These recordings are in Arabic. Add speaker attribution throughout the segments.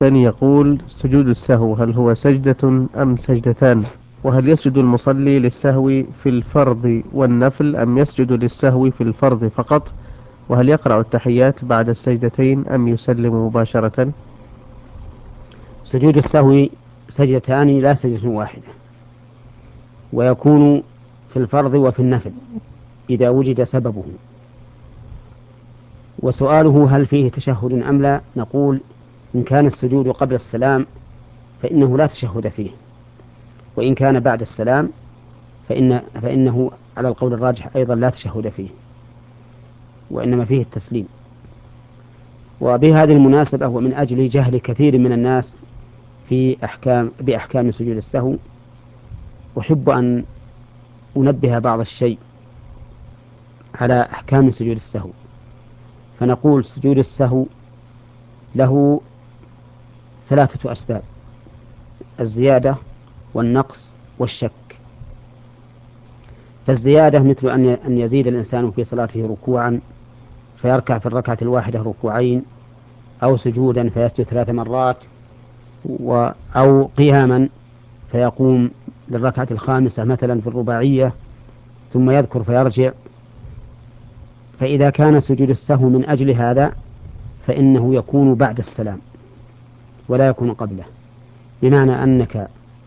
Speaker 1: ثاني يقول: سجود السهو هل هو سجدة أم سجدتان؟ وهل يسجد المصلي للسهو في الفرض والنفل أم يسجد للسهو في الفرض فقط؟ وهل يقرأ التحيات بعد السجدتين أم يسلم مباشرة؟
Speaker 2: سجود السهو سجدتان لا سجدة واحدة، ويكون في الفرض وفي النفل إذا وجد سببه. وسؤاله هل فيه تشهد أم لا، نقول إن كان السجود قبل السلام فإنه لا تشهد فيه، وإن كان بعد السلام فإنه على القول الراجح أيضا لا تشهد فيه، وإنما فيه التسليم. وبهذه المناسبة ومن أجل جهل كثير من الناس بأحكام سجود السهو، أحب أن أنبه بعض الشيء على أحكام سجود السهو. فنقول سجود السهو له ثلاثة أسباب: الزيادة والنقص والشك. فالزيادة مثل أن يزيد الإنسان في صلاته ركوعا فيركع في الركعة الواحدة ركوعين، أو سجودا فيسجد 3 مرات، أو قياما فيقوم للركعة الخامسة مثلا في الرباعية ثم يذكر فيرجع. فإذا كان سجود السهو من أجل هذا فإنه يكون بعد السلام ولا يكون قبله، بمعنى أنك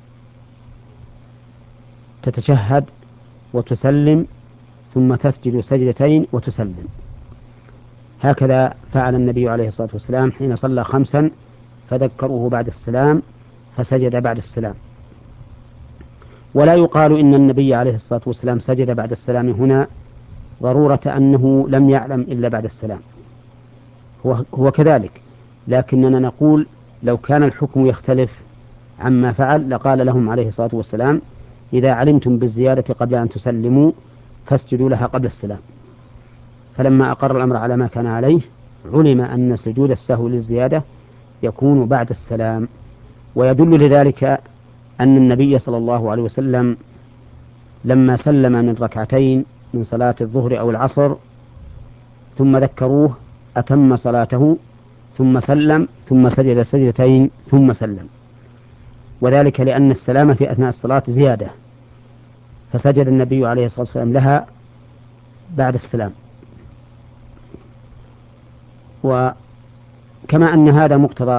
Speaker 2: تتشهد وتسلم ثم تسجد سجدتين وتسلم. هكذا فعل النبي عليه الصلاة والسلام حين صلى 5 فذكروه بعد السلام فسجد بعد السلام. ولا يقال إن النبي عليه الصلاة والسلام سجد بعد السلام هنا ضرورة أنه لم يعلم إلا بعد السلام، هو كذلك، لكننا نقول لو كان الحكم يختلف عما فعل لقال لهم عليه الصلاة والسلام: إذا علمتم بالزيادة قبل أن تسلموا فاسجدوا لها قبل السلام. فلما أقر الأمر على ما كان عليه علم أن سجود السهو للزيادة يكون بعد السلام. ويدل لذلك أن النبي صلى الله عليه وسلم لما سلم من ركعتين من صلاة الظهر أو العصر ثم ذكروه أتم صلاته ثم سلم ثم سجد سجدتين ثم سلم، وذلك لأن السلام في أثناء الصلاة زيادة، فسجد النبي عليه الصلاة والسلام لها بعد السلام. وكما أن هذا مقتضى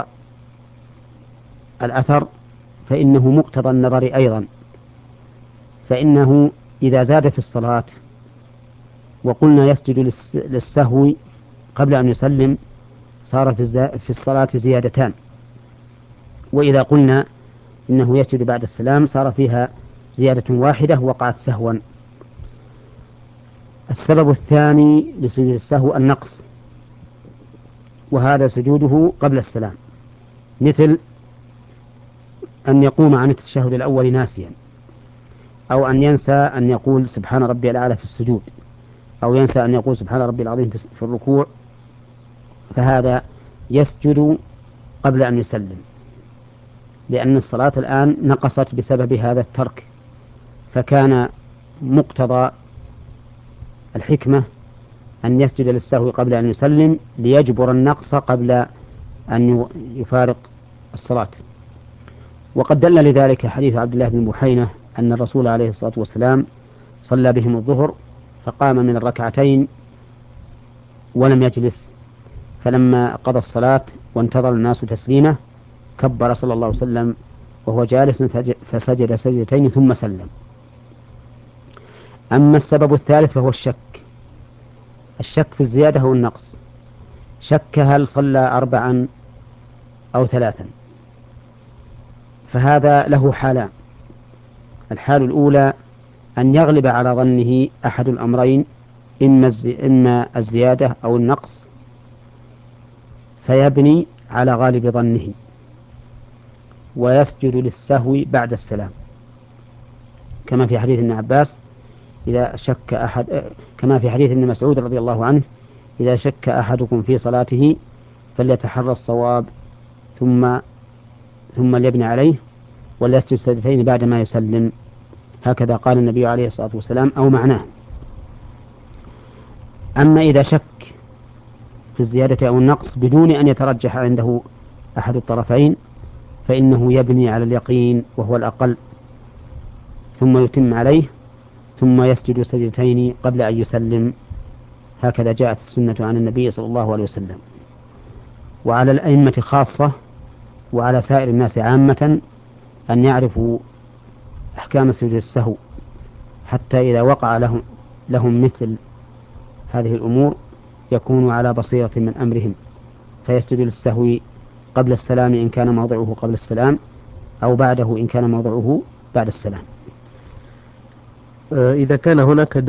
Speaker 2: الأثر فإنه مقتضى النظر أيضا، فإنه إذا زاد في الصلاة وقلنا يسجد للسهو قبل أن يسلم صار في الصلاة زيادتان، وإذا قلنا إنه يسجد بعد السلام صار فيها زيادة واحدة وقعت سهوا. السبب الثاني لسجود السهو النقص، وهذا سجوده قبل السلام، مثل أن يقوم عن التشهد الأول ناسيا، أو أن ينسى أن يقول سبحان ربي الأعلى في السجود، أو ينسى أن يقول سبحان ربي العظيم في الركوع، فهذا يسجد قبل أن يسلم، لأن الصلاة الآن نقصت بسبب هذا الترك، فكان مقتضى الحكمة أن يسجد للسهو قبل أن يسلم ليجبر النقص قبل أن يفارق الصلاة. وقد دل لذلك حديث عبد الله بن بحينة أن الرسول عليه الصلاة والسلام صلى بهم الظهر فقام من الركعتين ولم يجلس، فلما قضى الصلاة وانتظر الناس تسليمه كبر صلى الله عليه وسلم وهو جالس فسجد سجدتين ثم سلم. أما السبب الثالث فهو الشك في الزيادة أو النقص. شك هل صلى 4 أو 3، فهذا له حالان: الحال الأولى أن يغلب على ظنه أحد الأمرين، إما الزيادة أو النقص، فيبني على غالب ظنه ويسجد للسهو بعد السلام، كما في حديث ابن عباس إذا شك أحد، كما في حديث ابن مسعود رضي الله عنه: إذا شك أحدكم في صلاته فليتحرى الصواب ثم ليبني عليه وليسجد سجدتين بعد ما يسلم. هكذا قال النبي عليه الصلاة والسلام أو معناه. أما إذا شك في الزيادة أو النقص بدون أن يترجح عنده أحد الطرفين فإنه يبني على اليقين وهو الأقل، ثم يتم عليه، ثم يسجد سجدتين قبل أن يسلم. هكذا جاءت السنة عن النبي صلى الله عليه وسلم. وعلى الأئمة خاصة وعلى سائر الناس عامة أن يعرفوا أحكام سجود السهو، حتى إذا وقع لهم مثل هذه الأمور يكونوا على بصيرة من أمرهم، فيسجد للسهو قبل السلام إن كان موضعه قبل السلام، أو بعده إن كان موضعه بعد السلام.
Speaker 1: إذا كان هناك